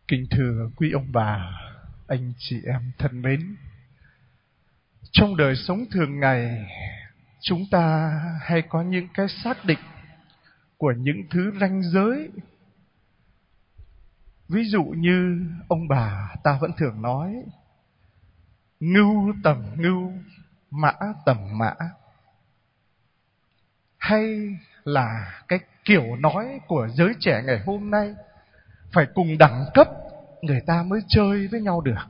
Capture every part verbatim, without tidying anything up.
Kính thưa quý ông bà, anh chị em thân mến, trong đời sống thường ngày, chúng ta hay có những cái xác định của những thứ ranh giới. Ví dụ như ông bà ta vẫn thường nói, ngưu tầm ngưu, mã tầm mã. Hay là cái kiểu nói của giới trẻ ngày hôm nay, phải cùng đẳng cấp người ta mới chơi với nhau được.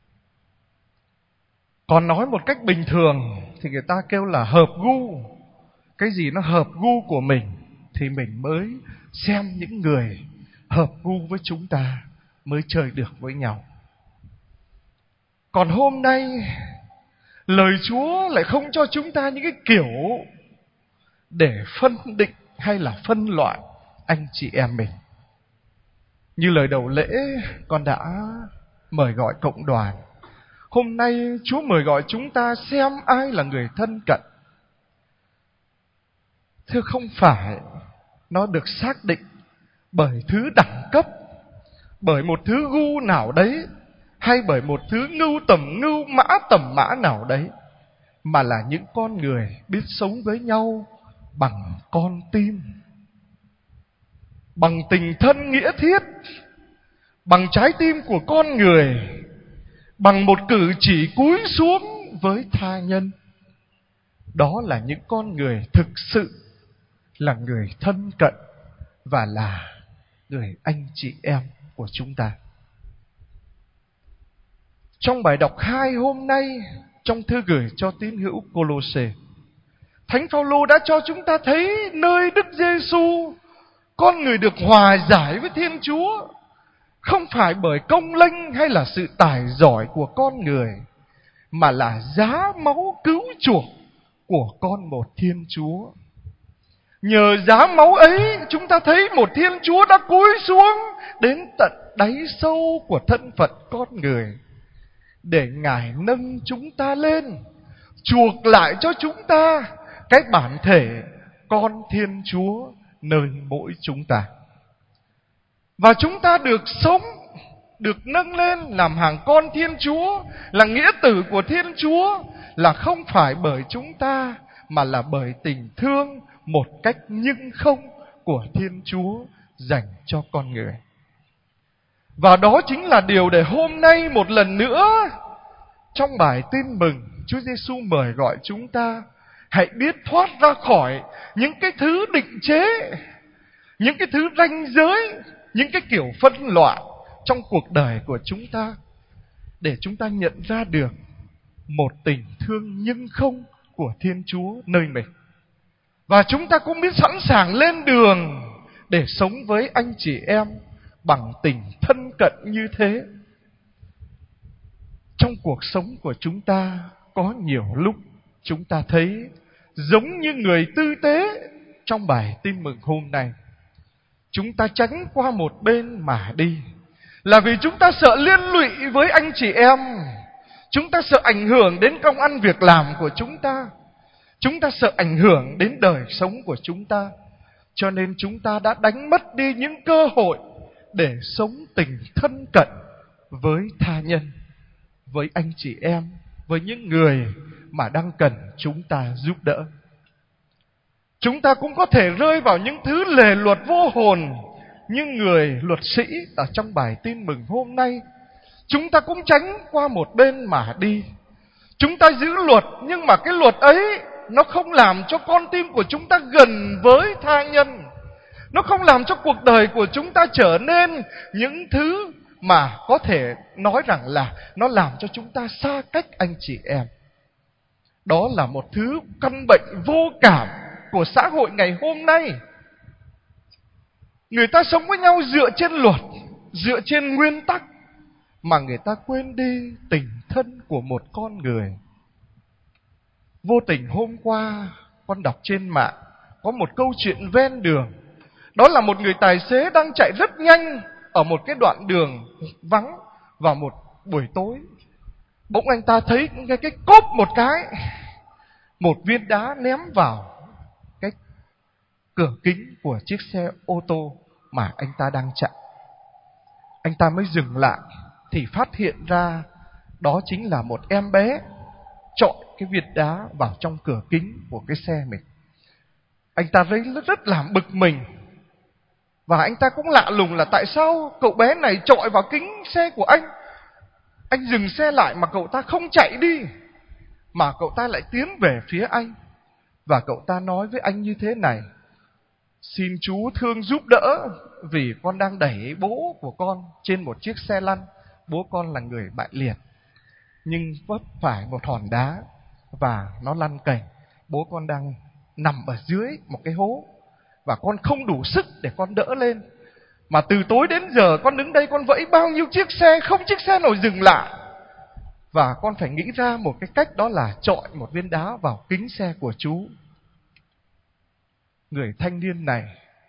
Còn nói một cách bình thường thì người ta kêu là hợp gu. Cái gì nó hợp gu của mình thì mình mới xem những người hợp gu với chúng ta mới chơi được với nhau. Còn hôm nay, lời Chúa lại không cho chúng ta những cái kiểu để phân định hay là phân loại anh chị em mình. Như lời đầu lễ con đã mời gọi cộng đoàn, hôm nay Chúa mời gọi chúng ta xem ai là người thân cận. Thưa, không phải nó được xác định bởi thứ đẳng cấp, bởi một thứ gu nào đấy, hay bởi một thứ ngưu tầm ngưu, mã tầm mã nào đấy, mà là những con người biết sống với nhau bằng con tim, bằng tình thân nghĩa thiết, bằng trái tim của con người, bằng một cử chỉ cúi xuống với tha nhân. Đó là những con người thực sự là người thân cận và là người anh chị em của chúng ta. Trong bài đọc hai hôm nay, trong thư gửi cho tín hữu Cô-lô-sê, Thánh Phaolô đã cho chúng ta thấy nơi Đức Giê-xu, con người được hòa giải với Thiên Chúa, không phải bởi công lênh hay là sự tài giỏi của con người, mà là giá máu cứu chuộc của con một Thiên Chúa. Nhờ giá máu ấy, chúng ta thấy một Thiên Chúa đã cúi xuống đến tận đáy sâu của thân phận con người, để Ngài nâng chúng ta lên, chuộc lại cho chúng ta cái bản thể con Thiên Chúa nơi mỗi chúng ta. Và chúng ta được sống, được nâng lên làm hàng con Thiên Chúa, là nghĩa tử của Thiên Chúa, là không phải bởi chúng ta, mà là bởi tình thương một cách nhưng không của Thiên Chúa dành cho con người. Và đó chính là điều để hôm nay một lần nữa, trong bài tin mừng, Chúa Giêsu mời gọi chúng ta hãy biết thoát ra khỏi những cái thứ định chế, những cái thứ ranh giới, những cái kiểu phân loại trong cuộc đời của chúng ta, để chúng ta nhận ra được một tình thương nhưng không của Thiên Chúa nơi mình. Và chúng ta cũng biết sẵn sàng lên đường để sống với anh chị em bằng tình thân cận như thế. Trong cuộc sống của chúng ta, có nhiều lúc chúng ta thấy giống như người tư tế trong bài tin mừng hôm nay. Chúng ta tránh qua một bên mà đi, là vì chúng ta sợ liên lụy với anh chị em, chúng ta sợ ảnh hưởng đến công ăn việc làm của chúng ta, chúng ta sợ ảnh hưởng đến đời sống của chúng ta. Cho nên chúng ta đã đánh mất đi những cơ hội để sống tình thân cận với tha nhân, với anh chị em, với những người mà đang cần chúng ta giúp đỡ. Chúng ta cũng có thể rơi vào những thứ lề luật vô hồn, như người luật sĩ ở trong bài tin mừng hôm nay. Chúng ta cũng tránh qua một bên mà đi. Chúng ta giữ luật, nhưng mà cái luật ấy nó không làm cho con tim của chúng ta gần với tha nhân. Nó không làm cho cuộc đời của chúng ta trở nên những thứ mà có thể nói rằng là nó làm cho chúng ta xa cách anh chị em. Đó là một thứ căn bệnh vô cảm của xã hội ngày hôm nay. Người ta sống với nhau dựa trên luật, dựa trên nguyên tắc, mà người ta quên đi tình thân của một con người. Vô tình hôm qua con đọc trên mạng có một câu chuyện ven đường. Đó là một người tài xế đang chạy rất nhanh ở một cái đoạn đường vắng vào một buổi tối. Bỗng anh ta thấy cái, cái cốp một cái, một viên đá ném vào cái cửa kính của chiếc xe ô tô mà anh ta đang chạy. Anh ta mới dừng lại thì phát hiện ra đó chính là một em bé chọi cái viên đá vào trong cửa kính của cái xe mình. Anh ta thấy rất là bực mình, và anh ta cũng lạ lùng là tại sao cậu bé này chọi vào kính xe của anh. Anh dừng xe lại mà cậu ta không chạy đi, mà cậu ta lại tiến về phía anh. Và cậu ta nói với anh như thế này: xin chú thương giúp đỡ, vì con đang đẩy bố của con trên một chiếc xe lăn. Bố con là người bại liệt, nhưng vấp phải một hòn đá và nó lăn cành. Bố con đang nằm ở dưới một cái hố, và con không đủ sức để con đỡ lên. Mà từ tối đến giờ con đứng đây con vẫy bao nhiêu chiếc xe, không chiếc xe nào dừng lại. Và con phải nghĩ ra một cái cách, đó là chọi một viên đá vào kính xe của chú. Người thanh niên này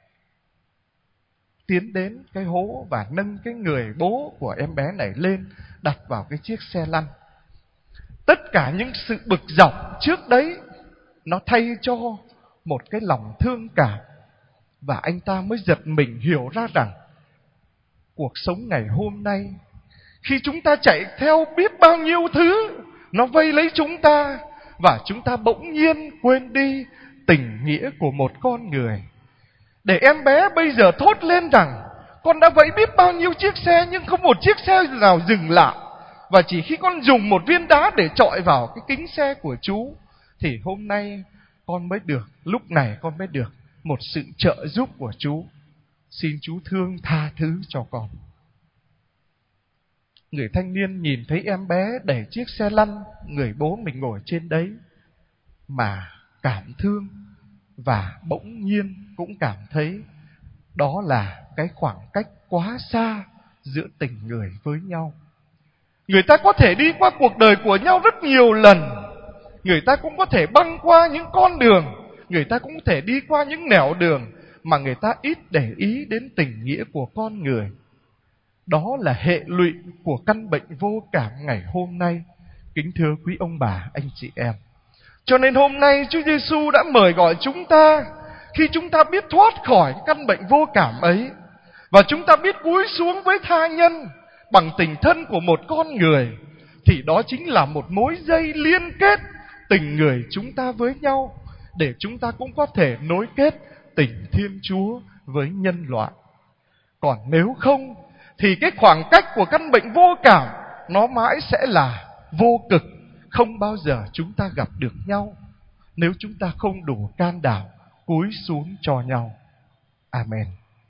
tiến đến cái hố và nâng cái người bố của em bé này lên, đặt vào cái chiếc xe lăn. Tất cả những sự bực dọc trước đấy nó thay cho một cái lòng thương cảm. Và anh ta mới giật mình hiểu ra rằng cuộc sống ngày hôm nay, khi chúng ta chạy theo biết bao nhiêu thứ nó vây lấy chúng ta, và chúng ta bỗng nhiên quên đi tình nghĩa của một con người. Để em bé bây giờ thốt lên rằng con đã vẫy biết bao nhiêu chiếc xe, nhưng không một chiếc xe nào dừng lại. Và chỉ khi con dùng một viên đá để chọi vào cái kính xe của chú, thì hôm nay con mới được, lúc này con mới được một sự trợ giúp của chú. Xin chú thương tha thứ cho con. Người thanh niên nhìn thấy em bé đẩy chiếc xe lăn, người bố mình ngồi trên đấy, mà cảm thương, và bỗng nhiên cũng cảm thấy đó là cái khoảng cách quá xa giữa tình người với nhau. Người ta có thể đi qua cuộc đời của nhau rất nhiều lần, người ta cũng có thể băng qua những con đường, người ta cũng có thể đi qua những nẻo đường mà người ta ít để ý đến tình nghĩa của con người. Đó là hệ lụy của căn bệnh vô cảm ngày hôm nay, kính thưa quý ông bà, anh chị em. Cho nên hôm nay Chúa Giêsu đã mời gọi chúng ta, khi chúng ta biết thoát khỏi căn bệnh vô cảm ấy, và chúng ta biết cúi xuống với tha nhân bằng tình thân của một con người, thì đó chính là một mối dây liên kết tình người chúng ta với nhau, để chúng ta cũng có thể nối kết tình Thiên Chúa với nhân loại. Còn nếu không, thì cái khoảng cách của căn bệnh vô cảm nó mãi sẽ là vô cực, không bao giờ chúng ta gặp được nhau, nếu chúng ta không đủ can đảm cúi xuống cho nhau. Amen.